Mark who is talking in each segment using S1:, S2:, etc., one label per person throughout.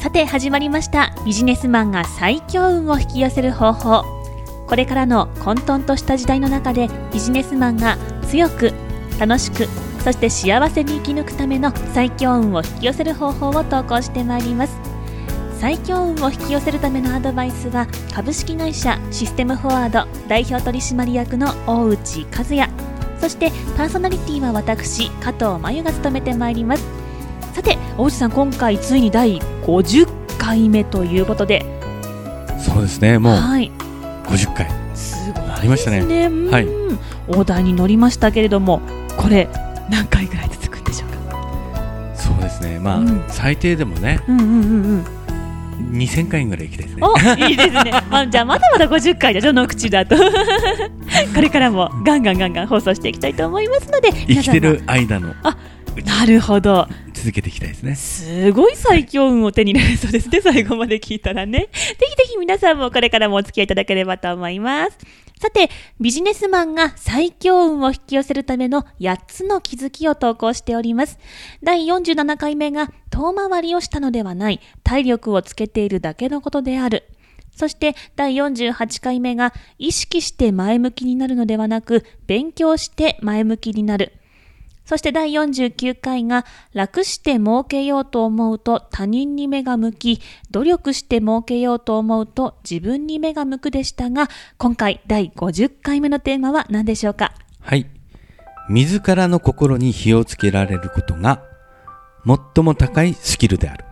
S1: さて始まりました。ビジネスマンが最強運を引き寄せる方法。これからの混沌とした時代の中で、ビジネスマンが強く楽しく、そして幸せに生き抜くための最強運を引き寄せる方法を投稿してまいります。最強運を引き寄せるためのアドバイスは、株式会社システムフォワード代表取締役の大内和也、そしてパーソナリティは私加藤真由が務めてまいります。さて大内さん、今回ついに第50回目ということで。
S2: そうですね、もう
S1: はい、
S2: 50回
S1: すごいですね。
S2: ありましたね。はい、
S1: 大台に乗りましたけれども、これ何回ぐらい続くんでしょうか。
S2: そうですね、まあ、最低でもね、2000回ぐらい行きたいですね。
S1: お、いいですね。じゃあまだまだ50回で、序の口だとこれからもガンガン放送していきたいと思いますので、
S2: 生きてる間の
S1: なるほど、
S2: 続けていきたいですね。
S1: すごい最強運を手に入れるそうですね、最後まで聞いたらね。ぜひぜひ皆さんもこれからもお付き合いいただければと思います。さて、ビジネスマンが最強運を引き寄せるための8つの気づきを投稿しております。第47回目が、遠回りをしたのではない、体力をつけているだけのことである。そして第48回目が、意識して前向きになるのではなく、勉強して前向きになる。そして第49回が、楽して儲けようと思うと他人に目が向き、努力して儲けようと思うと自分に目が向くでしたが、今回第50回目のテーマは何でしょうか。
S2: はい、自らの心に火をつけられることが最も高いスキルである。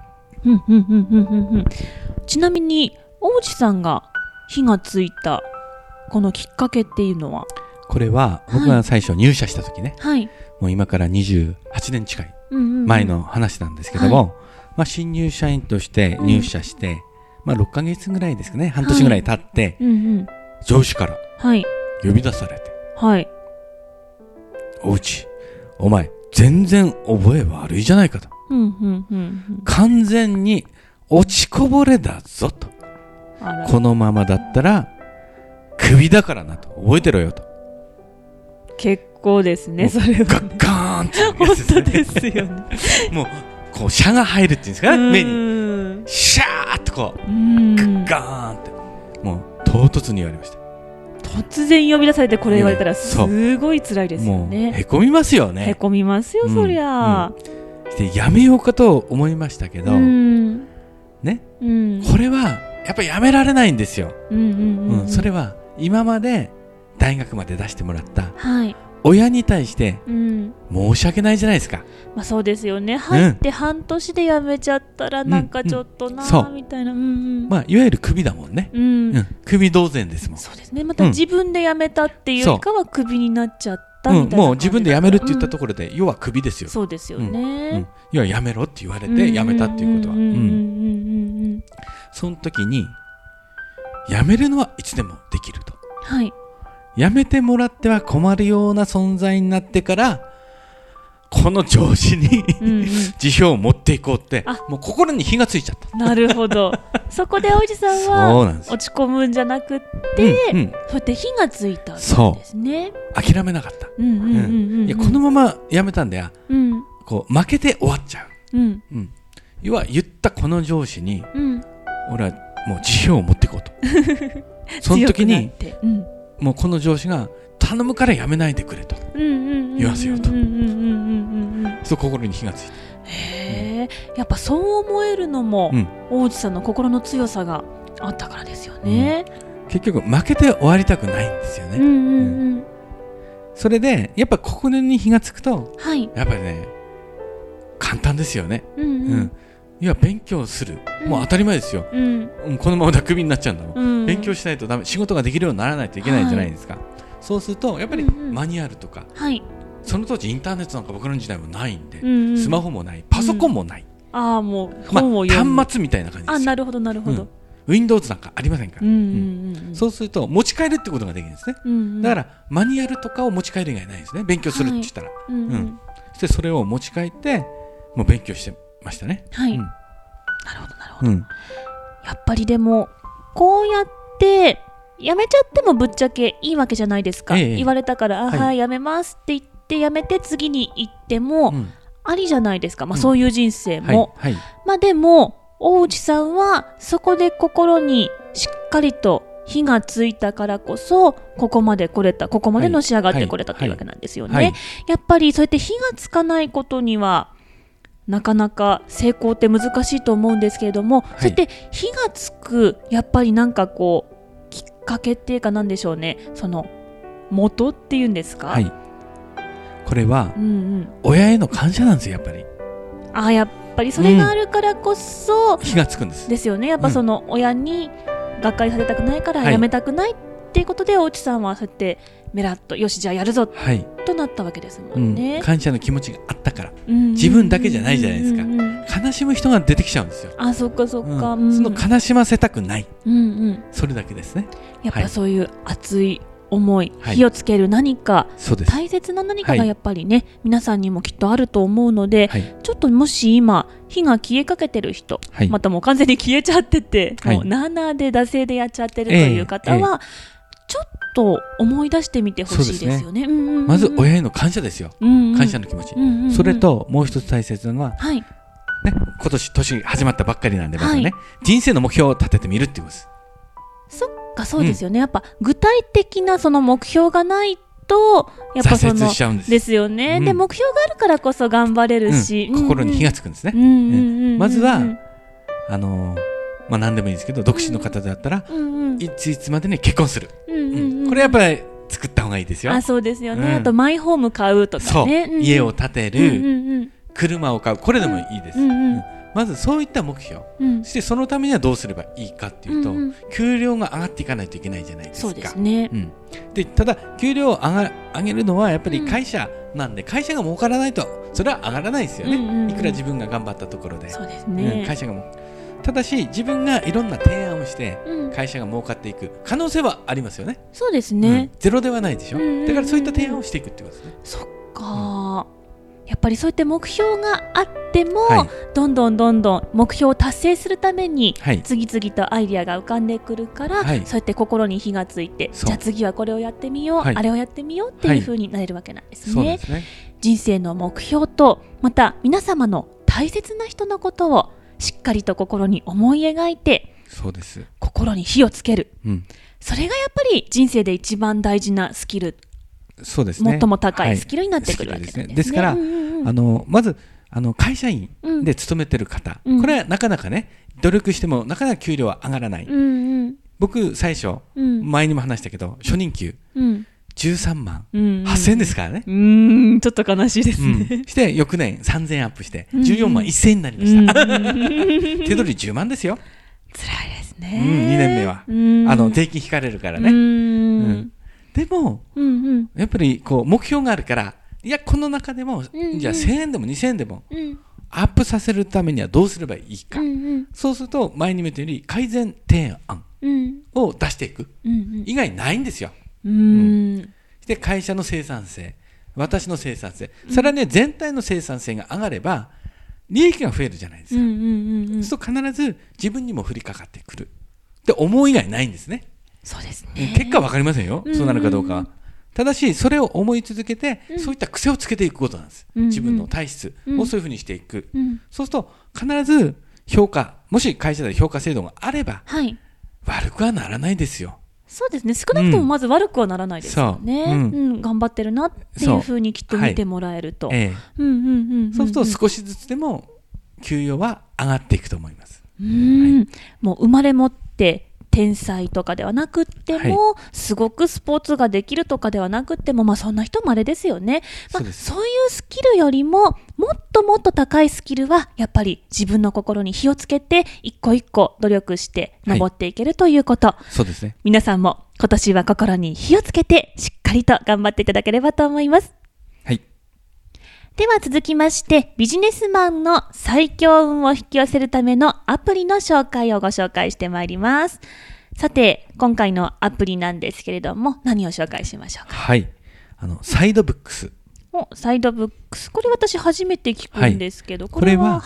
S1: ちなみに大内さんが火がついたこのきっかけっていうのは。
S2: これは僕が最初入社した時ね、
S1: はい、
S2: もう今から28年近い前の話なんですけども、新入社員として入社して、6ヶ月ぐらいですかね、半年ぐらい経って、上司から呼び出されて、おうち、お前全然覚え悪いじゃないかと、完全に落ちこぼれだぞと、このままだったらクビだからなと、覚えてろよと。
S1: 結構ですね、それは、ね、
S2: ガッガーンってやつ
S1: 本当ですよね
S2: もうこう射が入るっていうんですかね、目にシャーッとこうガッガーンってもう唐突に言われました。
S1: 突然呼び出されてこれ言われたらすごい辛いですよね。
S2: もうへこみますよね。
S1: へこみますよ、そりゃ、
S2: でやめようかと思いましたけど、ね、これはやっぱりやめられないんですよ。それは今まで大学まで出してもらった、親に対して申し訳ないじゃないですか。
S1: そうですよね。入って半年で辞めちゃったらなんかちょっとなみたいな、い
S2: わゆるクビだもんね。クビ同然ですもん。
S1: そうですね。また自分で辞めたっていうかはクビになっちゃったみたいな、
S2: もう自分で辞めるって言ったところで、要はクビですよ。
S1: そうですよね。
S2: 要は辞めろって言われて辞めたっていうことは、その時に辞めるのはいつでもできると。辞めてもらっては困るような存在になってからこの上司に辞表を持っていこうって、もう心に火がついちゃった。
S1: なるほど。そこでおじさんは落ち込むんじゃなくって、そうやって火がついたんですね。
S2: 諦めなかった。いや、このまま辞めたんだよ、こう負けて終わっちゃう。要は言ったこの上司に、俺はもう辞表を持っていこうと。その時にもうこの上司が頼むからやめないでくれと言わせようと、そう心に火がついた。
S1: やっぱそう思えるのも、大内さんの心の強さがあったからですよね。
S2: 結局負けて終わりたくないんですよね。それでやっぱ心に火がつくと、やっぱりね簡単ですよね。いや勉強する、もう当たり前ですよ。このままだクビになっちゃうんだもん。勉強しないとダメ、仕事ができるようにならないといけないじゃないですか。そうするとやっぱりマニュアルとか、その当時インターネットなんか僕らの時代もないんで、スマホもないパソコンもない、
S1: もう本を読む、
S2: 端末みたいな感じですよ。
S1: なるほどなるほど。
S2: Windows なんかありませんから、そうすると持ち帰るってことができるんですね。だからマニュアルとかを持ち帰る以外ないですね、勉強するって言ったら。そしてそれを持ち帰ってもう勉強してましたね。なる
S1: ほどなるほど。やっぱりでもこうやって辞めちゃってもぶっちゃけいいわけじゃないですか。言われたから辞めますって言って辞めて次に行ってもありじゃないですか。そういう人生も、でも大内さんはそこで心にしっかりと火がついたからこそここまで来れた、ここまでのし上がってこれたというわけなんですよね。やっぱりそうやって火がつかないことにはなかなか成功って難しいと思うんですけれども、そうやって火がつくやっぱりなんかこうきっかけっていうかなんでしょうね、その元っていうんですか、
S2: これは、親への感謝なんですよ、やっぱり。
S1: やっぱりそれがあるからこそ、
S2: 火がつくんです
S1: よね。やっぱその親にがっかりさせたくないからやめたくないっていうことで、大内さんはそうやってメラッとよしじゃあやるぞ、となったわけですもんね。
S2: 感謝の気持ちがあったから、自分だけじゃないじゃないですか。悲しむ人が出てきちゃうんですよ。
S1: そっかそっか、
S2: その悲しませたくない、それだけですね。
S1: やっぱそういう熱い思い、火をつける何か、大切な何かがやっぱりね、皆さんにもきっとあると思うので、ちょっともし今火が消えかけてる人、またもう完全に消えちゃってて、もう7で惰性でやっちゃってるという方は、ちょっと思い出してみてほしいですよね。
S2: まず親への感謝ですよ。感謝の気持ち。それともう一つ大切なのは、今年始まったばっかりなんで、まだね、人生の目標を立ててみるっていうことです。
S1: そうですよね。やっぱ具体的なその目標がないと、やっぱその
S2: 挫折しちゃうん
S1: ですよね。で、目標があるからこそ頑張れるし、
S2: 心に火がつくんですね。まずは何でもいいですけど、独身の方だったらいつまでに結婚する。これやっぱり作った方がいいですよ。
S1: そうですよね。あとマイホーム買うとかね。
S2: 家を建てる、車を買う、これでもいいです。まずそういった目標、そしてそのためにはどうすればいいかっていうと、給料が上がっていかないといけないじゃないですか。
S1: そうですね。
S2: で、ただ給料を上げるのはやっぱり会社なんで、会社が儲からないとそれは上がらないですよね。いくら自分が頑張ったところで。
S1: そうですね。
S2: 会社がただし自分がいろんな提案をして会社が儲かっていく可能性はありますよね。
S1: そうですね。
S2: ゼロではないでしょ。だからそういった提案をしていくってことですね。
S1: そっか。やっぱりそういった目標があっても、どんどん目標を達成するために、次々とアイディアが浮かんでくるから、そうやって心に火がついて、じゃあ次はこれをやってみよう、あれをやってみようっていう風になれるわけなんですね。人生の目標と、また皆様の大切な人のことをしっかりと心に思い描いて、心に火をつける、それがやっぱり人生で一番大事なスキル、
S2: そうですね、
S1: 最も高いスキルになってくるわけですね。
S2: ですから、まず会社員で勤めてる方、これはなかなかね、努力してもなかなか給料は上がらない。僕最初、前にも話したけど、初任給13万8000円ですからね。
S1: ちょっと悲しいですね。
S2: して翌年3000円アップして14万1000円になりました。手取り10万ですよ。
S1: 辛いですね。
S2: 2年目は税金引かれるからね。でも、やっぱりこう目標があるから、いやこの中でも、じゃあ1000円でも2000円でも、アップさせるためにはどうすればいいか、そうすると前に見たより改善提案を出していく、以外ないんですよ。で会社の生産性、私の生産性、さらに全体の生産性が上がれば利益が増えるじゃないですか。そうすると必ず自分にも降りかかってくるって思う以外ないんですね。
S1: そうですね。
S2: 結果は分かりませんよ、そうなるかどうかは。ただしそれを思い続けて、そういった癖をつけていくことなんです。自分の体質をそういうふうにしていく。そうすると必ず評価、もし会社で評価制度があれば、悪くはならないですよ。
S1: そうですね。少なくともまず悪くはならないですよね。頑張ってるなっていうふうにきっと見てもらえると。
S2: そうすると少しずつでも給与は上がっていくと思います。
S1: もう生まれ持って天才とかではなくっても、すごくスポーツができるとかではなくっても、そんな人もあれですよね。そういうスキルよりももっともっと高いスキルはやっぱり自分の心に火をつけて一個一個努力して登っていけるということ。
S2: そうですね。
S1: 皆さんも今年は心に火をつけてしっかりと頑張っていただければと思います。では続きまして、ビジネスマンの最強運を引き寄せるためのアプリの紹介をご紹介してまいります。さて、今回のアプリなんですけれども、何を紹介しましょうか。
S2: サイドブックス。
S1: サイドブックス。これ私初めて聞くんですけど、
S2: これは、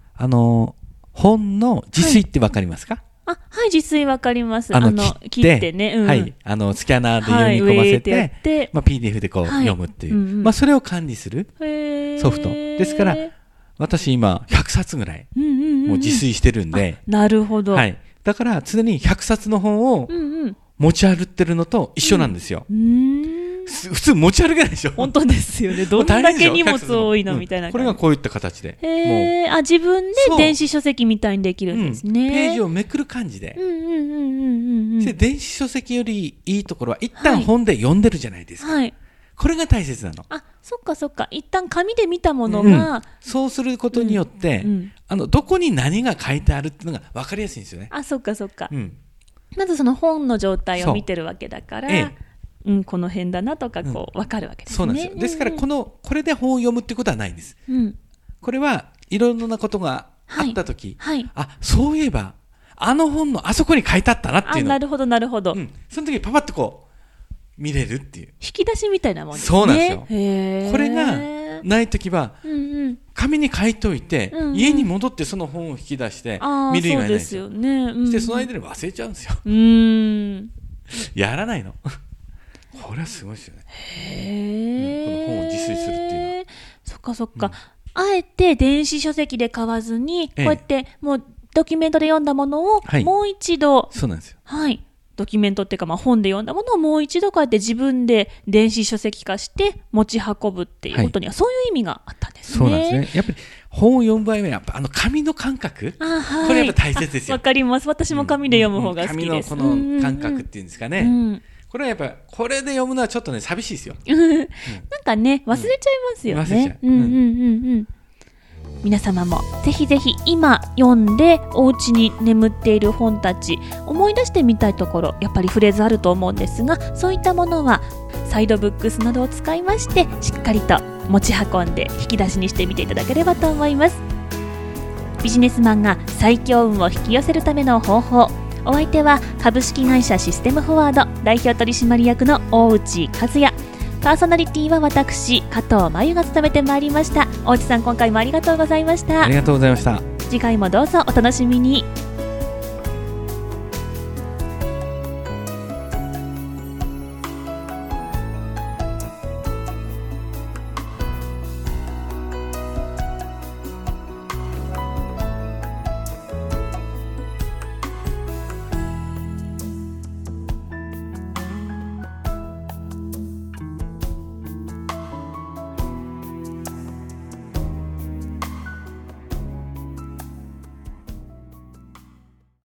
S2: 本の自炊ってわかりますか？
S1: 自炊わかります。切ってね。
S2: スキャナーで読み込ませて、PDF でこう読むっていう。それを管理するソフト。ですから、私今100冊ぐらい、 もう自炊してるんで。
S1: なるほど。
S2: はい。だから常に100冊の本を持ち歩ってるのと一緒なんですよ。普通持ち歩けないでしょ。
S1: 本当ですよね。どんだけ荷物多いのみたいな。
S2: これがこういった形で。
S1: 自分で電子書籍みたいにできるんですね。
S2: ページをめくる感じで。で、電子書籍よりいいところは一旦本で読んでるじゃないですか。はい。これが大切なの。
S1: そっかそっか。一旦紙で見たものが、
S2: そうすることによって、どこに何が書いてあるっていうのが分かりやすいんですよね。
S1: そっかそっか。まずその本の状態を見てるわけだから、この辺だなとか分かるわけですね。
S2: そうなんですよ。ですからこれで本を読むってことはないんです。これはいろんなことがあったとき、そういえばあの本のあそこに書いてあったなっていうの。
S1: なるほどなるほど。
S2: その時にパパッとこう見れるっていう
S1: 引き出しみたいなもんですね。
S2: そうなんですよ。これがないときは紙に書いておいて、家に戻ってその本を引き出して見る以外ないんですよ。そうですよね。そしてその間に忘れちゃうんですよ。やらないの。これはすごいですよね。この本を自炊するっていうのは。
S1: そっかそっか。あえて電子書籍で買わずに、こうやってもうドキュメントで読んだものをもう一度、
S2: そうなんですよ。
S1: はい。ドキュメントっていうか、本で読んだものをもう一度こうやって自分で電子書籍化して持ち運ぶっていうことには、そういう意味があったんですね。
S2: そうなんですね。やっぱり本を読む場合はやっぱ紙の感覚、これやっぱ大切ですよ。
S1: わかります。私も紙で読む方が好きです。
S2: 紙のこの感覚っていうんですかね。これはやっぱこれで読むのはちょっとね寂しいですよ。なん
S1: かね忘れちゃいますよね。忘れちゃう。皆様もぜひぜひ今読んでお家に眠っている本たち思い出してみたいところやっぱりフレーズあると思うんですが、そういったものはサイドブックスなどを使いましてしっかりと持ち運んで引き出しにしてみていただければと思います。ビジネスマンが最強運を引き寄せるための方法。お相手は株式会社システムフォワード代表取締役の大内和也。パーソナリティは私加藤真由が務めてまいりました。大内さん、今回もありがとうございました。
S2: ありがとうございました。
S1: 次回もどうぞお楽しみに。